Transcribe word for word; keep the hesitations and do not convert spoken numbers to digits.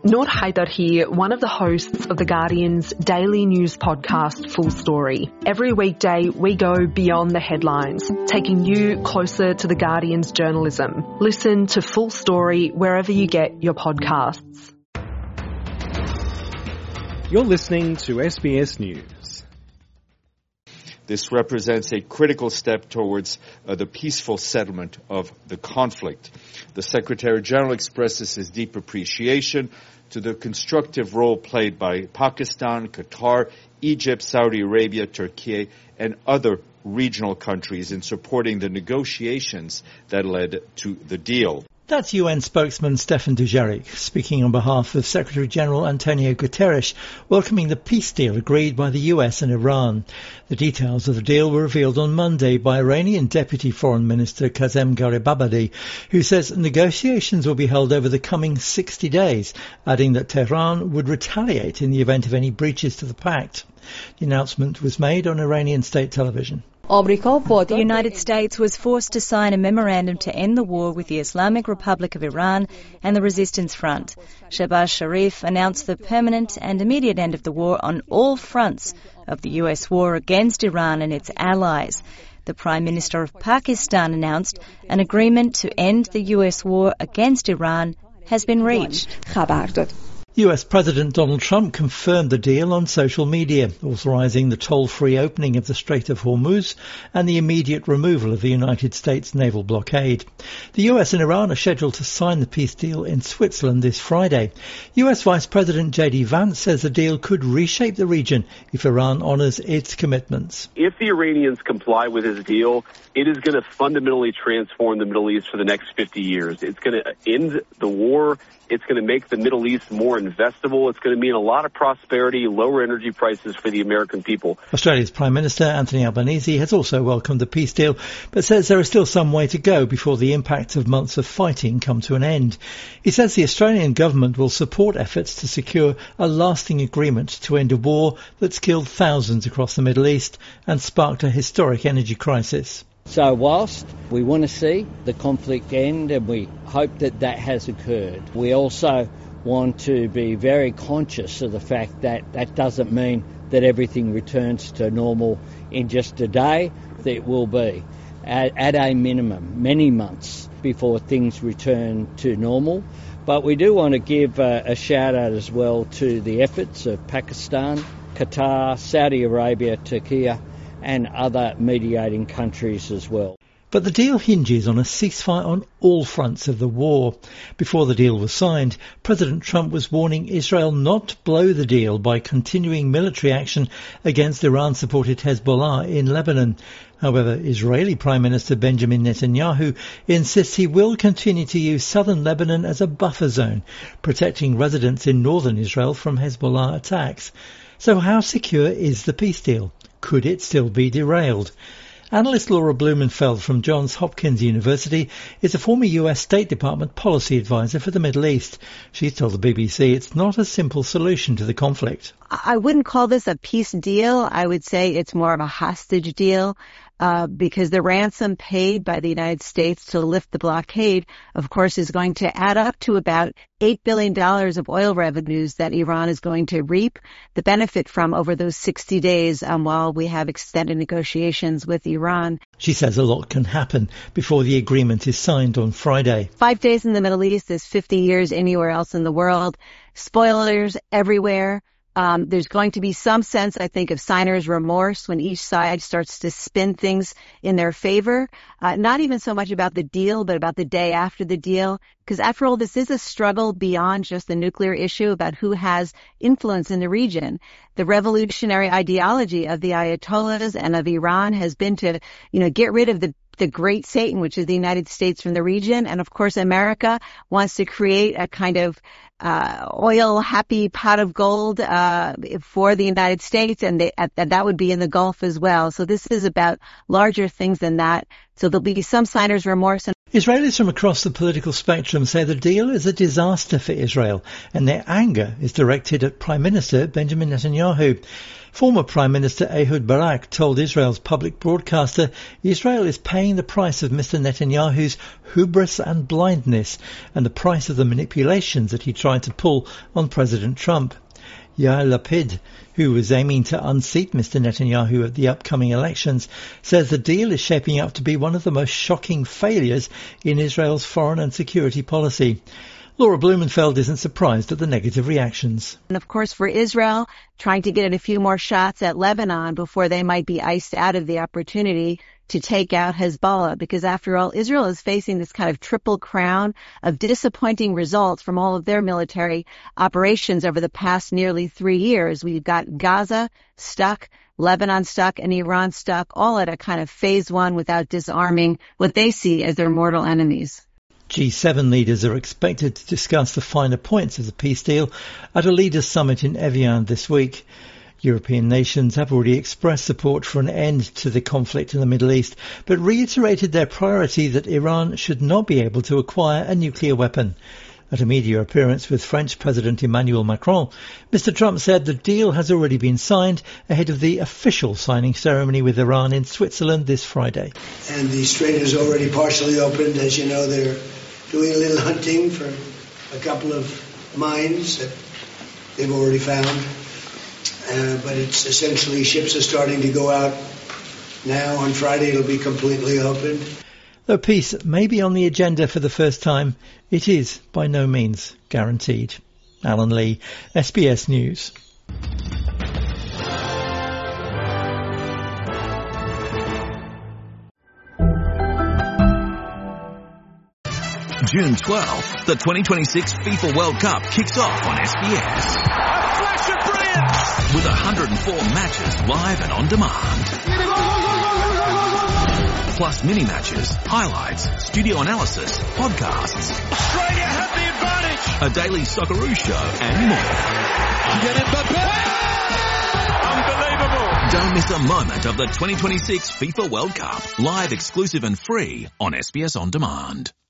Noor Haidar here, one of the hosts of The Guardian's daily news podcast, Full Story. Every weekday, we go beyond the headlines, taking you closer to The Guardian's journalism. Listen to Full Story wherever you get your podcasts. You're listening to S B S News. This represents a critical step towards uh, the peaceful settlement of the conflict. The Secretary-General expresses his deep appreciation to the constructive role played by Pakistan, Qatar, Egypt, Saudi Arabia, Turkey, and other regional countries in supporting the negotiations that led to the deal. That's U N spokesman Stefan Dujarric speaking on behalf of Secretary-General Antonio Guterres, welcoming the peace deal agreed by the U S and Iran. The details of the deal were revealed on Monday by Iranian Deputy Foreign Minister Kazem Gharibabadi, who says negotiations will be held over the coming sixty days, adding that Tehran would retaliate in the event of any breaches to the pact. The announcement was made on Iranian state television. The United States was forced to sign a memorandum to end the war with the Islamic Republic of Iran and the Resistance Front. Shehbaz Sharif announced the permanent and immediate end of the war on all fronts of the U S war against Iran and its allies. The Prime Minister of Pakistan announced an agreement to end the U S war against Iran has been reached. U S President Donald Trump confirmed the deal on social media, authorizing the toll-free opening of the Strait of Hormuz and the immediate removal of the United States naval blockade. The U S and Iran are scheduled to sign the peace deal in Switzerland this Friday. U S Vice President J D Vance says the deal could reshape the region if Iran honors its commitments. If the Iranians comply with his deal, it is going to fundamentally transform the Middle East for the next fifty years. It's going to end the war. It's going to make the Middle East more investable. It's going to mean a lot of prosperity, lower energy prices for the American people. Australia's Prime Minister Anthony Albanese has also welcomed the peace deal, but says there is still some way to go before the impact of months of fighting come to an end. He says the Australian government will support efforts to secure a lasting agreement to end a war that's killed thousands across the Middle East and sparked a historic energy crisis. So whilst we want to see the conflict end and we hope that that has occurred, we also want to be very conscious of the fact that that doesn't mean that everything returns to normal in just a day. It will be at, at a minimum many months before things return to normal. But we do want to give a, a shout out as well to the efforts of Pakistan, Qatar, Saudi Arabia, Turkey, and other mediating countries as well. But the deal hinges on a ceasefire on all fronts of the war. Before the deal was signed, President Trump was warning Israel not to blow the deal by continuing military action against Iran-supported Hezbollah in Lebanon. However, Israeli Prime Minister Benjamin Netanyahu insists he will continue to use southern Lebanon as a buffer zone, protecting residents in northern Israel from Hezbollah attacks. So how secure is the peace deal? Could it still be derailed? Analyst Laura Blumenfeld from Johns Hopkins University is a former U S State Department policy advisor for the Middle East. She's told the B B C it's not a simple solution to the conflict. I wouldn't call this a peace deal. I would say it's more of a hostage deal. Uh, because the ransom paid by the United States to lift the blockade, of course, is going to add up to about eight billion dollars of oil revenues that Iran is going to reap the benefit from over those sixty days um, while we have extended negotiations with Iran. She says a lot can happen before the agreement is signed on Friday. Five days in the Middle East is fifty years anywhere else in the world. Spoilers everywhere. Um, there's going to be some sense, I think, of signer's remorse when each side starts to spin things in their favor. Uh, not even so much about the deal, but about the day after the deal. Because after all, this is a struggle beyond just the nuclear issue about who has influence in the region. The revolutionary ideology of the Ayatollahs and of Iran has been to, you know, get rid of the the great Satan, which is the United States, from the region. And of course, America wants to create a kind of uh oil happy pot of gold uh for the United States, and they, uh, that would be in the Gulf as well. So this is about larger things than that. So there'll be some signer's remorse. And Israelis from across the political spectrum say the deal is a disaster for Israel, and their anger is directed at Prime Minister Benjamin Netanyahu. Former Prime Minister Ehud Barak told Israel's public broadcaster Israel is paying the price of Mister Netanyahu's hubris and blindness, and the price of the manipulations that he tried tried to pull on President Trump. Yair Lapid, who was aiming to unseat Mister Netanyahu at the upcoming elections, says the deal is shaping up to be one of the most shocking failures in Israel's foreign and security policy. Laura Blumenfeld isn't surprised at the negative reactions. And of course, for Israel, trying to get in a few more shots at Lebanon before they might be iced out of the opportunity to take out Hezbollah, because after all, Israel is facing this kind of triple crown of disappointing results from all of their military operations over the past nearly three years. We've got Gaza stuck, Lebanon stuck, and Iran stuck, all at a kind of phase one without disarming what they see as their mortal enemies. G seven leaders are expected to discuss the finer points of the peace deal at a leaders' summit in Evian this week. European nations have already expressed support for an end to the conflict in the Middle East, but reiterated their priority that Iran should not be able to acquire a nuclear weapon. At a media appearance with French President Emmanuel Macron, Mister Trump said the deal has already been signed ahead of the official signing ceremony with Iran in Switzerland this Friday. And the strait is already partially opened. As you know, they're doing a little hunting for a couple of mines that they've already found. Uh, but it's essentially ships are starting to go out now. On Friday, it'll be completely opened. Though peace may be on the agenda for the first time, it is by no means guaranteed. Alan Lee, S B S News. June twelfth, the twenty twenty-six FIFA World Cup kicks off on S B S. A flash of brilliance! With one hundred four matches live and on demand. Plus mini-matches, highlights, studio analysis, podcasts. Australia have the advantage! A daily Socceroo show and more. Get it, Unbelievable! Don't miss a moment of the twenty twenty-six FIFA World Cup. Live, exclusive and free on S B S On Demand.